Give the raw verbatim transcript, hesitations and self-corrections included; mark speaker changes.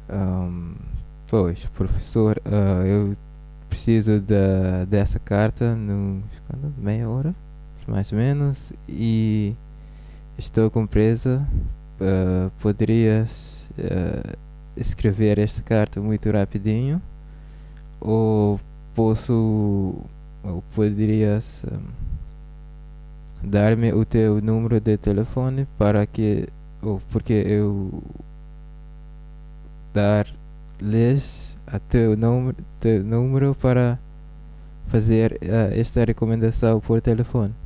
Speaker 1: Ahm, Pois, professor, ah, eu preciso da, dessa carta no quando? Meia hora, mais ou menos, e estou com pressa. Ah, poderias ah, escrever esta carta muito rapidinho, ou posso, ou poderias ahm, dar-me o teu número de telefone para que, ou porque eu dar-lhes a teu número, teu número para fazer uh, esta recomendação por telefone.